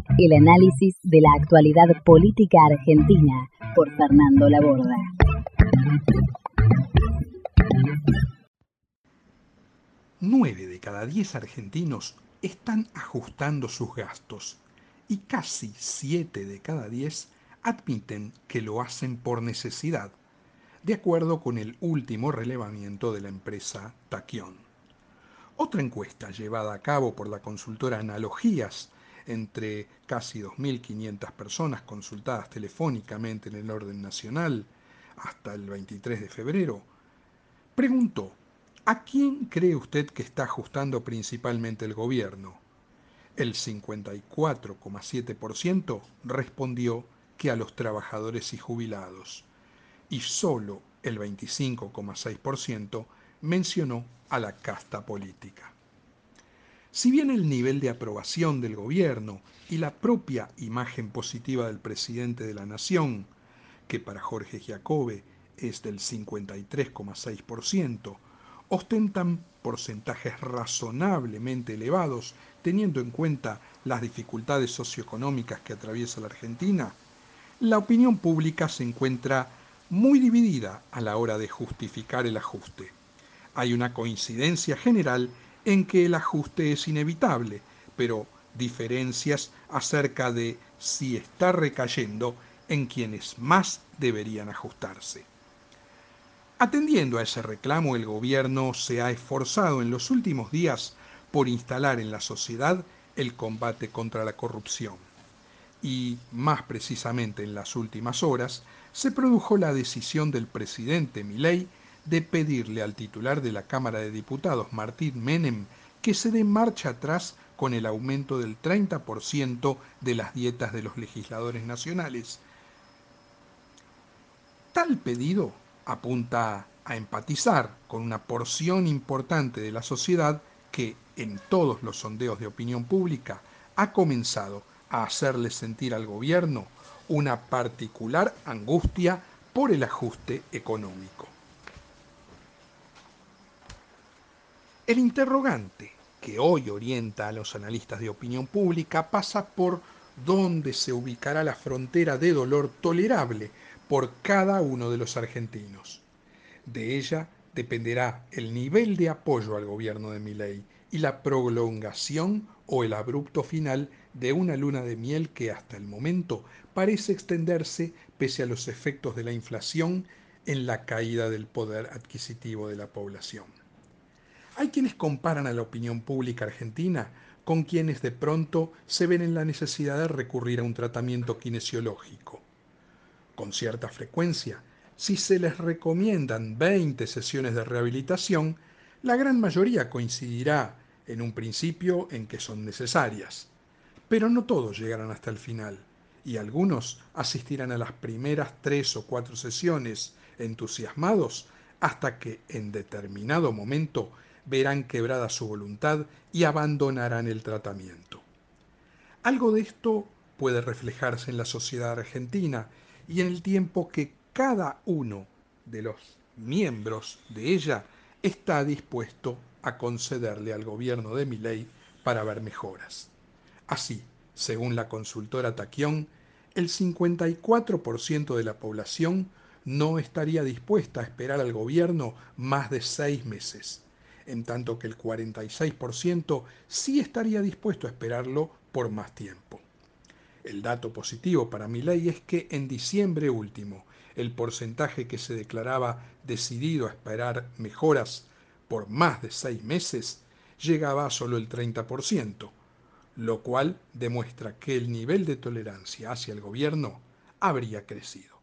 El análisis de la actualidad política argentina por Fernando Laborda. Nueve de cada 10 argentinos están ajustando sus gastos y casi 7 de cada 10 admiten que lo hacen por necesidad, de acuerdo con el último relevamiento de la empresa Taquión. Otra encuesta llevada a cabo por la consultora Analogías entre casi 2.500 personas consultadas telefónicamente en el orden nacional hasta el 23 de febrero, preguntó: ¿a quién cree usted que está ajustando principalmente el gobierno? El 54,7% respondió que a los trabajadores y jubilados, y solo el 25,6% mencionó a la casta política. Si bien el nivel de aprobación del gobierno y la propia imagen positiva del presidente de la Nación, que para Jorge Giacobbe es del 53,6%, ostentan porcentajes razonablemente elevados teniendo en cuenta las dificultades socioeconómicas que atraviesa la Argentina, la opinión pública se encuentra muy dividida a la hora de justificar el ajuste. Hay una coincidencia general en que el ajuste es inevitable, pero diferencias acerca de si está recayendo en quienes más deberían ajustarse. Atendiendo a ese reclamo, el gobierno se ha esforzado en los últimos días por instalar en la sociedad el combate contra la corrupción. Y, más precisamente en las últimas horas, se produjo la decisión del presidente Milei de pedirle al titular de la Cámara de Diputados, Martín Menem, que se dé marcha atrás con el aumento del 30% de las dietas de los legisladores nacionales. Tal pedido apunta a empatizar con una porción importante de la sociedad que, en todos los sondeos de opinión pública, ha comenzado a hacerle sentir al gobierno una particular angustia por el ajuste económico. El interrogante que hoy orienta a los analistas de opinión pública pasa por dónde se ubicará la frontera de dolor tolerable por cada uno de los argentinos. De ella dependerá el nivel de apoyo al gobierno de Milei y la prolongación o el abrupto final de una luna de miel que hasta el momento parece extenderse pese a los efectos de la inflación en la caída del poder adquisitivo de la población. Hay quienes comparan a la opinión pública argentina con quienes de pronto se ven en la necesidad de recurrir a un tratamiento kinesiológico. Con cierta frecuencia, si se les recomiendan 20 sesiones de rehabilitación, la gran mayoría coincidirá en un principio en que son necesarias. Pero no todos llegarán hasta el final, y algunos asistirán a las primeras 3 o 4 sesiones entusiasmados hasta que en determinado momento verán quebrada su voluntad y abandonarán el tratamiento. Algo de esto puede reflejarse en la sociedad argentina y en el tiempo que cada uno de los miembros de ella está dispuesto a concederle al gobierno de Milei para ver mejoras. Así, según la consultora Taquión, el 54% de la población no estaría dispuesta a esperar al gobierno más de 6 meses, en tanto que el 46% sí estaría dispuesto a esperarlo por más tiempo. El dato positivo para Milei es que en diciembre último, el porcentaje que se declaraba decidido a esperar mejoras por más de 6 meses llegaba a solo el 30%, lo cual demuestra que el nivel de tolerancia hacia el gobierno habría crecido.